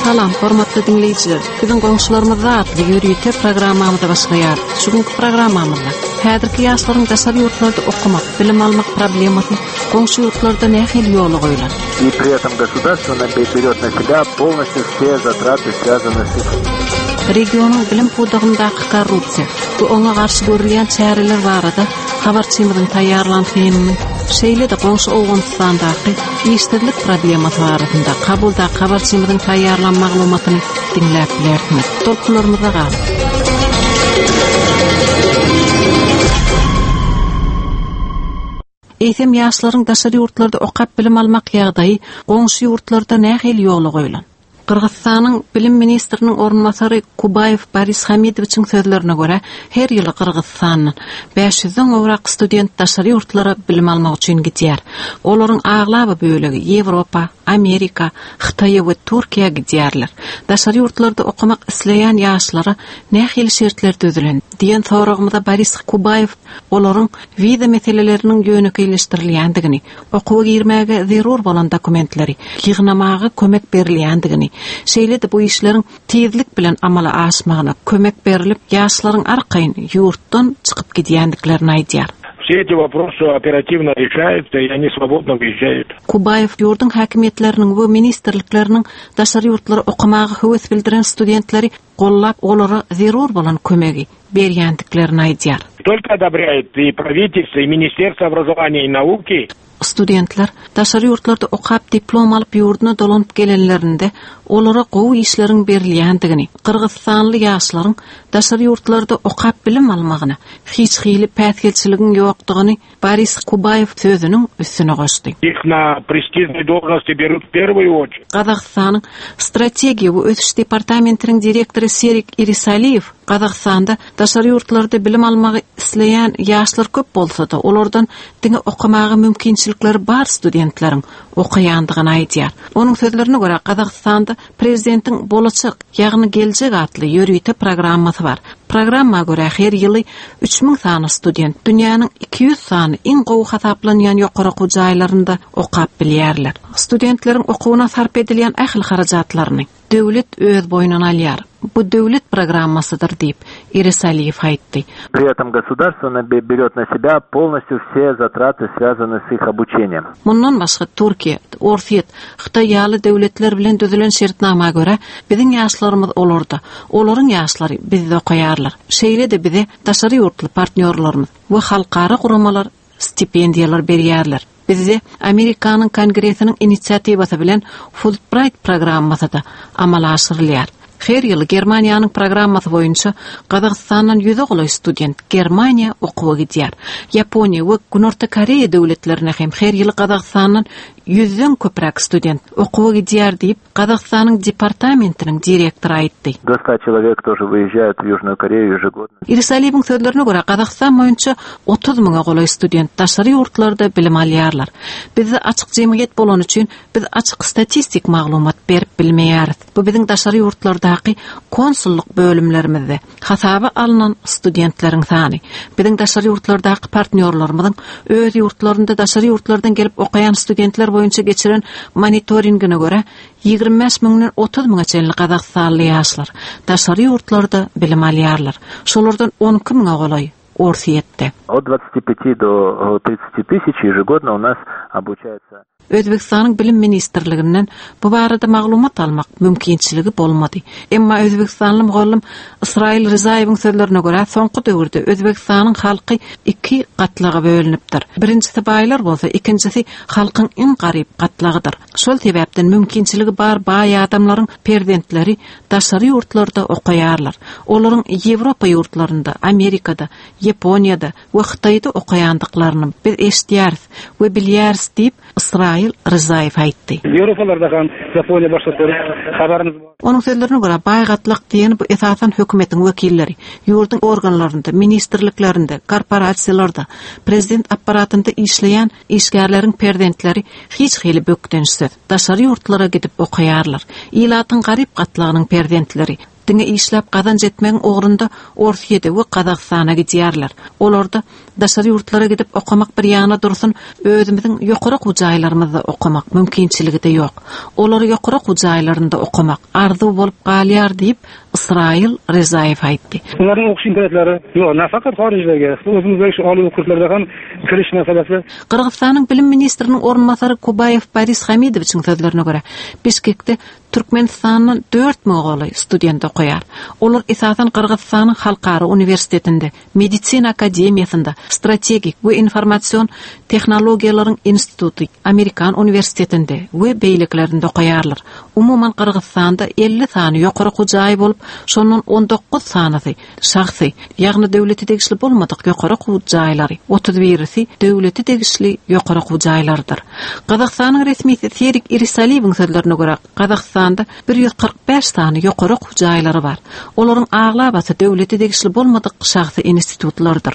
Salam, hormatly dinleyiciler. Bizim goňşularymyzda atly ýürüýte programmamyzda başlaýar. Şugunky programmamyzda häzirki ýaşlaryň daşary ýurtlarda okumak, bilim almak problematy goňşy ýurtlarda nähili ýoly goýulan. И при этом государство берет на себя полностью все затраты, связанные с Regionyň bilim pudagyndaky korrupsiýa, bu oňa garşy görülýän çäreler barada habarçymyň taýýarlanýanyny, şeýle de goňşy Awganistandaky işsizlik problematy barada kabulda habarçymyň taýýarlan maglumatyny dinläp bilersiňiz. Tolkularymyza gal. Eýsem ýaşlaryň daşary ýurtlarda okap bilim almak ýagdaýy goňşy ýurtlarda nähili ýoly goýulan. Kırgızstanyň bilim ministriniň ornmasary Kubayev Boris Hamidowiçiň sözlerine görä, her ýyly Kırgızstanyň 500-den owrak student daşary ýurtlara bilim almak üçin gidýär. Olaryň aglaby bölegi Ýewropa, Amerika, Hytaý we Türkiýe gidýärler. Daşary ýurtlarda okumak isleýän ýaşlara nähili şertler düzülen diýen soragymyza Boris Kubayev olaryň wiza meseleleriniň ýönükleşdirilýändigini, okuwa girmäge zerur bolan dokumentleri ýygnamagy kömek berilýändigini, şeýle de bu işleriň tezlik bilen amala aşmagyna kömek berilip ýaşlaryň arkaýyn ýurtdan çykyp gidýändiklerini aýdýar. Все эти вопросы оперативно решаются, и они свободно выезжают. Kubayev ýurdun häkimetleriniň we ministrlikleriniň daşary ýurtlara okumagy höwes bildiren studentleri gollap olara zerur bolan kömegi berýändiklerini aýdýar. Только одобряет и правительство, и Министерство образования и науки. Studentler daşary ýurtlarda okap diplom alyp ýurduna dolanyp gelenlerinde olara gowy işleriň berilýändigini, Kırgızstanly ýaşlaryň daşary ýurtlarda okap bilim almagyna hiç hili päsgelçiligiň ýokdugyny Boris Kubayev sözüniň üstüne goşdy. Их на престижные должности берут в первую очередь. Kazakstanyň strategiýa we ösüş departamentiniň direktory Serik Irisaliyev Kazakstanda daşary ýurtlarda bilim almagy isleýän ýaşlar köp bolsa-da olardan diňe okumagy mümkinçilikleri bar studentleriň okuýandygyny aýdýar. Onuň sözlerine görä Kazakstanda prezidentiň bolajak ýagny geljek atly ýürüýte programmasy bar. Programma görä her ýyly 3000 sany student dünýäniň 200 sany iň gowy hasaplanýan ýokary jaýlarynda okap bilýärler. Studentleriň okuwyna sarp edilýän ähli harajatlaryny döwlet öz boýnuna alýar. Bu döwlet programmasydyr diýip Irisaliyev aýtdy. При этом государство берет на себя полностью все затраты, связанные с их обучением. Mundan başga Türkiýe, Orfiýet, Hytaý ýaly döwletler bilen düzülen şertnamага görä biziň ýaşlarymyz olarda, olaryň ýaşlary bizde okuýarlar. Şeýle de bize daşary ýurtly partnerlarymyz we halkara guramalar stipendiýalar berýärler. Bizde Amerikanyň Kongresiniň inisiativasy bilen Fulbright programmasy da amala aşyrylýar. Her ýyly Germaniýanyň programmasy boýunça Kazakstandan 100 goly student Germaniýa okuwa gidýär. Ýaponiýa we Günorta Koreýa döwletlerine hem her ýyly Kazakstandan 100-den köprek student okuwa gidýär diýip Kazakstanyň departamentiniň direktory aýtdy. До 100 человек тоже выезжают в Южную Корею ежегодно. Irisaliyewiň sözlerine görä Kazakstan boýunça 30 000 goly student daşary ýurtlarda bilim alýarlar. Bizde açyk jemgyýet bolan üçin biz açyk statistik maglumat berip bilmeýäris. Bu biziň daşary ýurtlardaky konsulluk bölümlerimizde hasaba alynan studentleriň sany. Biziň daşary ýurtlardaky partnerlarymyzyň öz ýurtlarynda daşary ýurtlardan gelip okuyan studentler boýunça geçiren monitoringine görä 25 000-den 30 000-a çenli Kazakstanly ýaşlar daşary ýurtlarda bilim alýarlar. Şolardan 12 000 goly Orfiýetde. От 25 до 30 тысяч ежегодно у нас обучается. Özbekistanyň bilim ministrliginden bu barada maglumat almak mümkinçiligi bolmady. Emma Özbekistanly mugallim Israil Rizayewiň sözlerine görä soňky döwürde Özbekistanyň halky 2 gatlaga bölünipdir. Birincisi baýlar bolsa, ikincisi halkyň iň garyp gatlagydyr. Şol sebäpden mümkinçiligi bar baý adamlaryň perdentleri daşary ýurtlarda okuýarlar. Olaryň Ýewropa ýurtlarynda, Amerikada, Ýaponiýada we Hytaýda okuýandyklaryny biz eşitýäris we bilýäris diýip Israil Rizayev aýtdy. Ýewropalardaky Ýaponiýa başlary habaryňyz bar. Onuň sözlerine görä baýgatlyk diýen bu esasan hökümetiň wekilleri, ýurdun organlarynda, ministrliklerinde, korporasiýalarda, prezident apparatynda işleýän işgärleriň perdentleri hiç hili bökdenişsiz daşary ýurtlara gidip okuýarlar. Ilatyň garyp gatlagynyň perdentleri Diňe işläp gazanç etmeň ogrunda Orsiýede we Kazakstana gidýärler. Olarda daşary ýurtlara gidip okamak bir ýana dursun, özümiziň ýokary gujaýlarymyzda okamak mümkinçiligi de ýok. Olar ýokary gujaýlarynda okamak arzu bolup galýar diýip Israil Rezaev aýtdy. Onların okuş imkaniyetleri yok. Nafaqat harijlerge, özümüzdeki şu aly okurslarda ham kiriş meselesi. Kırgızstanyň bilim ministriniň ornmasary Kubayev Baris Hamidowyň sözlerine görä, Bişkekde Türkmenistanyň 4 mogoly student okuýar. Olar esasen Kırgızstanyň Halkara Uniwersitetinde, Medisina Akademiýasynda, Strategik we Informasiýon Tehnologiýalaryň Instituty, Amerikan Uniwersitetinde we beýliklerinde okuýarlar. Umuman Kırgızstanda 50 sany ýokary gujaý bolup, şonun 19 sanysy şahsy, ýagny döwleti degişli bolmadyk ýokary gujaýlary, 31-si döwleti degişli ýokary gujaýlardyr. Kazakstanyň resmisi Serik Irisaliýewiň sözlerine görä, Kazakstanda 145 sany ýokary gujaýlary bar. Olaryň aglabasy döwleti degişli bolmadyk şahsy institutlardyr.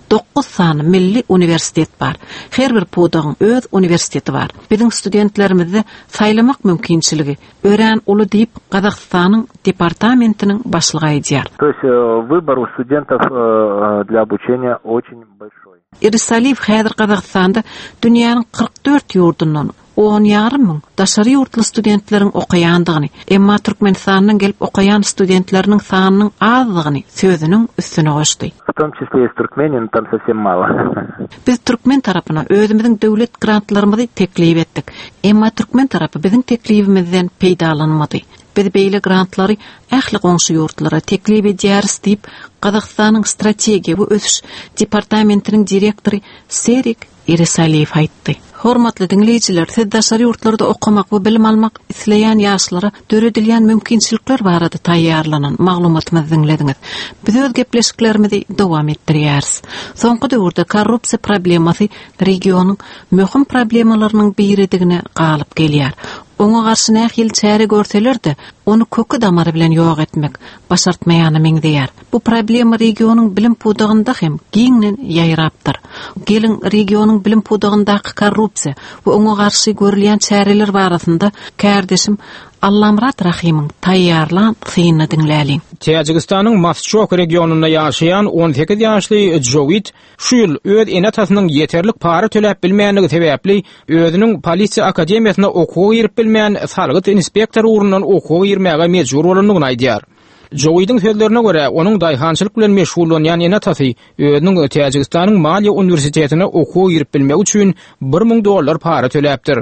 9 sany milli uniwersitet bar. Her bir podagyň öz uniwersiteti bar. Biziň studentlerimizde saýlamak mümkinçiligi ören uly diýip Kazakstanyň департаментinin başlygy edýär. То есть выбор у студентов для обучения очень большой. Irisaliýew häzir Kazakstanda dünýäniň 44 ýurdundan 10,5 ming daşary ýurtly studentleriň okuýandygyny, emma Türkmenistanyň gelip okuýan studentleriniň sanynyň azlygyny sözüniň üstüne goşdy. В том числе и из Туркмении, но там совсем мало. Biz Türkmen tarapyna özümiziň döwlet grantlarymyzy teklip etdik. Emma Türkmen tarapy biziň teklibimizden peýdalanmady. Biz beýle grantlary ähli goňşy ýurtlara teklip edýäris diýip Kazakstanyň strategiýa we ösüş departamentiniň direktory Serik Irisaliýew aýtdy. Hormatly dinleýijiler, siz daşary ýurtlarda okamak we bilim almak isleýän ýaşlara döredilýän mümkinçilikler barada taýýarlanan maglumatymyzy dinlediňiz. Biz öz gepleşiklerimizi dowam etdirýäris. Soňky döwürde korrupsiýa problemasy regionyň möhüm problemalarynyň biridigine galyp gelýär. Oňa garşy nähil çäre görseler-de, onu kökü damary bilen ýok etmek başartmaýany meňdeýär. Bu problema regionyň bilim pudagynda hem giňden ýaýrapdyr. Gelin regionyň bilim pudagyndaky korrupsiýa we oňa garşy görülýän çäreler barasynda kärdeşim Allamrat Rahimyň taýýarlan syny dinläliň. Täjikistanyň Masçok regionunda ýaşaýan 18 ýaşly Jowit şu ýyl öz enatasynyň ýeterlik para töläp bilmänligi sebäpli özüniň polisiýa akademiýasyna okugy girip bilmän salgyt inspektor urundan okugy girmäge mejbur bolandygyny aýdýar. Jowit'in sözlerine göre onun daýhançylyk bilen meşgullanýan enatasy özüniň Täjikistanyň Maliýa Uniwersitetine okugy girip bilmek üçin $1000 para töläpdir.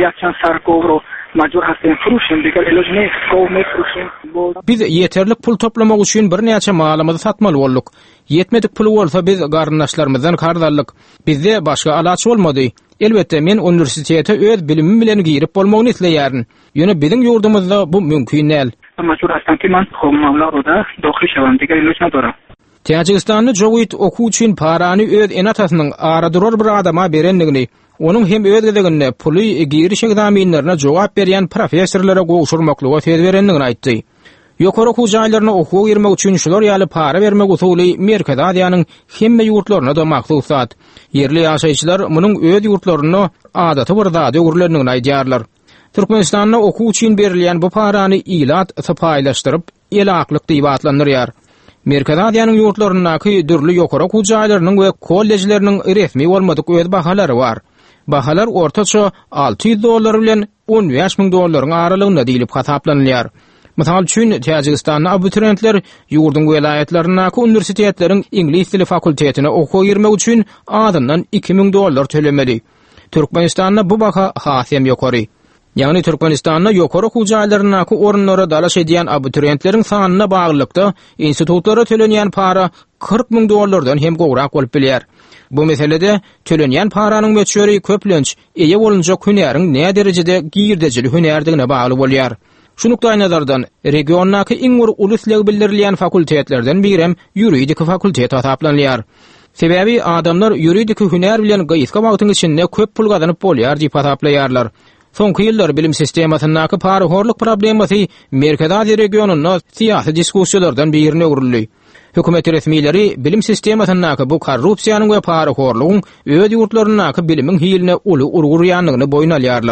Biz yeterlik pul toplamak üçin bir näçe malymyzy satmaly bolduk. Yetmedik pul bolsa biz garyndaşlarymyzdan kardarlyk. Bizde başga alaç bolmady. Elbette men uniwersitete öz bilimim bilen girip bolmagyny isleýärin. Ýöne biziň ýurdumyzda bu mümkin näl. Täjikistanyň Jowit okuw üçin parany öz enatasynyň aradyrar bir adama berendigini, onun hem öz gezeginde puly giriş egzaminlerine jogap berýän professorlara gowşurmaklyga söz berendigini aýtdy. Ýokary okuw jaýlaryna okuw girmek üçin şular ýaly para bermek usuly Merkez Aziýanyň hemme ýurtlaryna da maksud zat. Yerli ýaşaýçylar munyň öz ýurtlaryna adaty bir zat öwürlendigini aýdýarlar. Türkmenistanda okuw üçin berilýän bu parany ilat sapaýlaşdyryp elaklyk diýip atlandyrýar. Merkez Aziýanyň ýurtlarynaky dürli ýokary okuw jaýlarynyň we kollejleriniň resmi bolmadyk öz bahalary bar. Bahalar ortaça $600 bilen $15,000 aralygyna diýilip hasaplanýar. Mysal üçin Täjikistanyň abiturientler ýurdun welaýatlarynaky uniwersitetleriň ingliz dili fakultetine okuw girmek üçin adyndan $2,000 tölemeli. Türkmenistanda bu baha hasem ýokary. Ýagny Türkmenistanda ýokary okuw jaýlarynaky orunlara dalaş edýän abiturientleriň sanyna baglykda institutlara tölenýän para $40,000'dan hem gowrak bolup bilýär. Bu meselede tölenýän paranyň meçhuri köplenç, eýe bolunja hünäriň näme derejede girdejili hünärdigine bagly bolýar. Şunukdaý nazardan regionnaky iň ulusly bildirilýän fakultetlerden birem ýuridik fakultet hasaplanýar. Sebäbi adamlar ýuridik hünär bilen gyýyska wagtyň içinde köp pul gazanyp bolýar diýip hasaplaýarlar. Soňky ýyllar bilim sistemasynyňky paraxorluk problemasy Merkez Aziýa regionunda syýasy diskussiýalardan birine öwrüldi. Hökümet resmileri bilim sistemasynyňky bu korrupsiýanyň we paraxorlugyň öz ýurtlarynyňky bilimiň hiline uly urgurýanlygyny boyun alýarlar.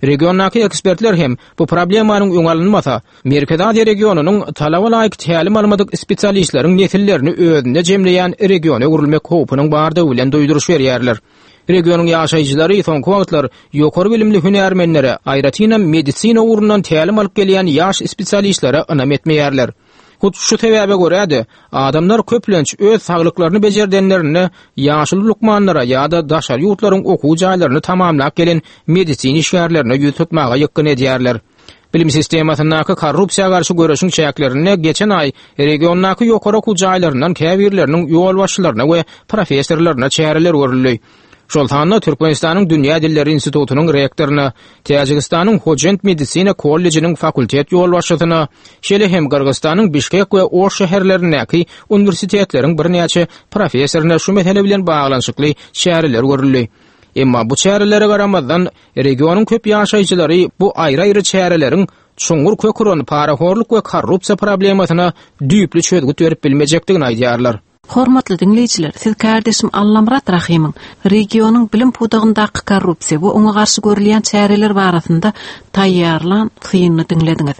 Regiondaki ekspertler hem bu problemanyň öňalynmasa, Merkezi Aziýa regionunyň talaba laýyk tälim almadyk spesialistlaryň netillerini özünde jemleýän regiona gurulmak howpynyň barda bilen doýduruş berýärler. Regionun ýaşaýjylary soňky wagtlar ýokary bilimli hünärmenlere, aýratyna medisina urundan tälim alyp gelýän ýaş spesialistlere ynam etmeýärler. Şu sebäbe görä-de adamlar köplenç öz saglyklaryny bejerdenlerini ýaşyl lukmanlara ýa-da daşar ýurtlaryň okuw jaýlaryny tamamlap gelen medisina işgärlerine ýüz tutmaga ýykyn edýärler. Bilim sistemasynyňky korrupsiýa garşy görüşiň çäklerini geçen ay regionnaky ýokary okuw jaýlaryndan käbirleriniň ýol başçylaryna we professorlaryna çäreler görüldi. Şoltanyň Türkmenistanyň Dünýä Dilleri Institutunyň rektoryna, Täjikistanyň Hojent Medisina kollejiniň fakultet ýol başçysyna, şeýle hem Kyrgyzstanyň Bişkek we Oş şäherlerindäki universitetleriň birnäçe professoryna şu mesele bilen baglanşykly çäreler görüldi. Emma bu çärelere garamazdan regionyň köp ýaşaýjylary bu aýry-aýry çäreleriň çuňur kökürüni parahorluk we korrupsiýa problemasyna düýpli çözgüt berip bilmejekdigini aýdýarlar. Hormatly dinleyijiler, siz kardeşim Allamrat Rahimyň regionyň bilim pudagyndaky korrupsiýa we oňa garşy görülýän çäreler barasynda taýýarlan hyýyny dinlediňiz.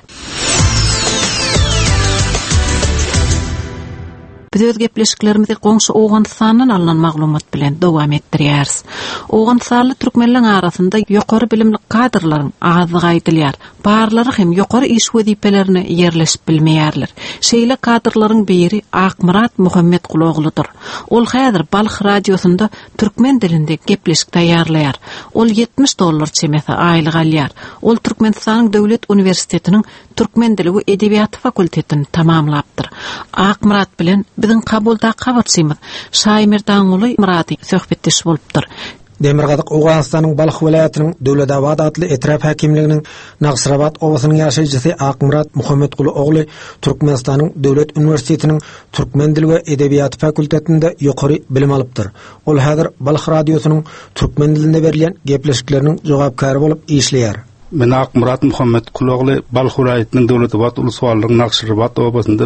Biz öz gepleşiklerimizi goňşy Owganystanyň alynan maglumat bilen dowam etdirýäris. Owganystanly türkmenliň arasynda ýokary bilimli kadrlaryň azlygy aýdylýar. Barlary hem ýokary iş wezipelerini ýerleşip bilmeýärler. Şeýle kadrlaryň biri Akmurat Muhammed Kulogludur. Ol häzir Balx radiosunda türkmen dilinde gepleşik taýýarlaýar. Ol $70 çemese aýlyk alýar. Ol Türkmenistanyň Döwlet Uniwersitetiniň türkmen dili we edebiýat fakultetini tamamlapdyr. Akmurat bilen biziň kabulda kabarçymyz Şaýmir Daňuly Murady söhbetdeş bolupdyr. Demirgadyk Owganystanyň Balx welaýatynyň Döwledabad adly etraf häkimliginiň Naxçırabat owasynyň ýaşaýjysy Akmurat Muhammed ogly Türkmenistanyň Döwlet Uniwersitetiniň türkmen dili we edebiýat fakultetinde ýokary bilim alypdyr. Ol häzir Balx radiosynyň türkmen dilinde berilýän gepleşikleriniň jogapkary bolup işleýär. Men Akmurat Muhammed ogly Balx welaýatynyň Döwletabad ulusyň Naxçırabat owasynda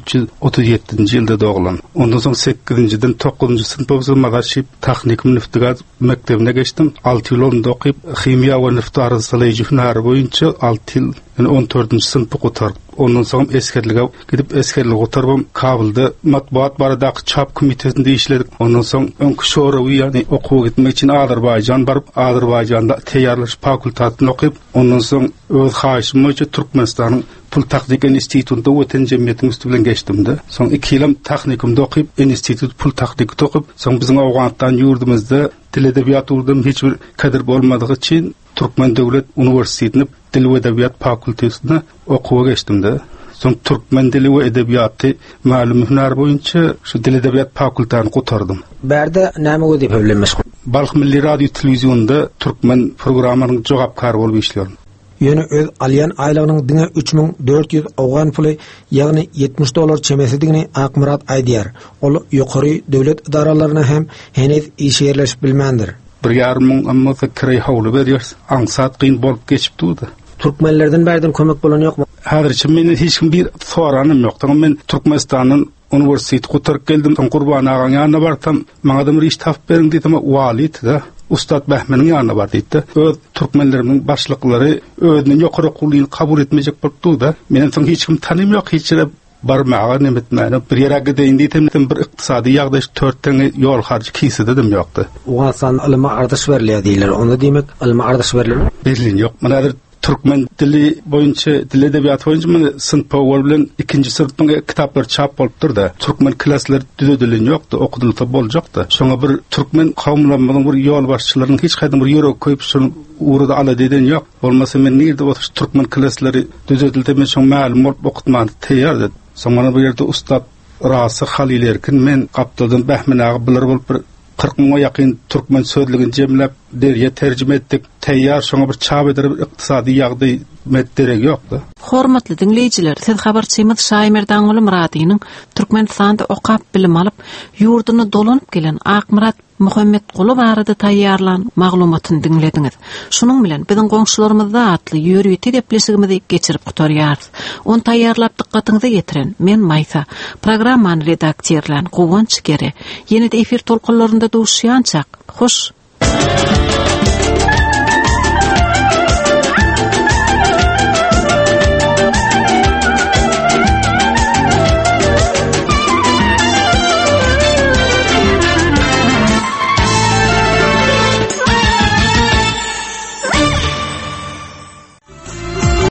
1337-nji ýylda doglan. Ondan soň 8-nji-den 9-njy synpyma magaşyp technik müftigat mekdebine geçdim. 6 ýyl onda okyp chimiýa we neft arasyndaky hünäri boýunça 6 ýyl 14-nji synpy gotarp. Ondan soň eskerlige gidip eskerlige gotarpym Kabulda matbuat baradaky çap komitesinde işledik. Ondan soň öňkü şorawy ýani okuw gitmek üçin Azerbaýjan baryp Azerbaýjanda teýýarlaş fakultatyny okyp, ondan soň öz haýşym boýunça Türkmenistanyň Pul Taknik Institutunda öten jemgyýetiň üstünden geçdimde. Soň 2 ýyl technikumda okyp, institut Pul Taknikde okyp, soň biziň Owganystan ýurdumyzda dil edebiýat urudym hiç bir kadir bolmadygy üçin Türkmen Döwlet Uniwersitetini Dil we Edebiýat fakultetine okuwa geçdimde. Soň türkmen dili we edebiýaty ma'lum hünär boýunça şu dil edebiýat fakultatyny gotardym. Bärde näme wezip bilen Balx Milli Radio Telewizionyna türkmen programmarynyň jogapkary bolup işliyorum. Ýöne öz alýan aýlygynyň diňe 3400 awgan puly, ýagny $70 çemesidigini Akmurat aýdýar. Ol ýokary döwlet idaralaryna hem henüz iş ýerleşip bilmändir. 1,5 müň amma fikri hawly berýär. Aňsat gyn bolup geçip durdy. Türkmenlerden bärden kömek bolan ýokmy? Häzirçe meni hiç kim bir soranym ýok. Men Türkmenistanyň Uniwersitet gotaryp geldim. Qurban agaň ýanyna barsam, maňa da bir iş tapyp beriň diýdim, walit da Ustad Behmeniň ýanyna bar diýdi. Öz türkmenleriň başlyklary özüni ýokary okuwlyny kabul etmejek bolupdy da. Menen soň hiç kim tanym ýok, hiç barmaga nemetmäni. Bir ýere gideýin diýdim, bir ykdysady ýagdaş 4 tane ýol harjy kisi dedim ýokdy. Owganystan ilmi ardaş berilýär diýler. Onda diýmek ilmi ardaş berilýär. Berilýän ýok. Mana türkmen dili boyunca dil edebiýaty boyunca synpa bilen 2-nji sınıfyň kitaplar çap bolupdyr da. Türkmen klasslar düzedilen ýokdy, okudylsa boljakdy. Şoňa bir türkmen kawmlarynyň bir ýol başçylarynyň hiç gaýda bir ýörek koýup şonu urada ala diýen ýok. Bolmasa men nirde oturup türkmen klasslary düzedildi, men şoň ma'lum bolup okutmagy teýýär. Soňra bir ýerde ustad Rasy Halil Erkin men gapdadan Behmen agy biler bolup bir 40 müňe ýakyn türkmen sözlegini jemläp derýe terjime etdik. Teýýär şoňa bir çap eder bir ykdysady ýagdaý metderek ýokdy. Hormatly dinleyijiler, siz habarçymyz Şaýmir Daňuly Muradynyň Türkmenistanda okap bilim alyp ýurduny dolanyp gelen Akmurat Muhammed barada taýýarlan maglumatyny dinlediňiz. Şunuň bilen biziň goňşularymyzda atly ýörüýeti gepleşigimizi geçirip gutarýarys. Onu taýýarlap dikkatyňyza getiren men Maýsa, programmany redaktorlaryň Gowunç Gere. Ýene-de efir tolkunlarynda duşýançak. Hoş.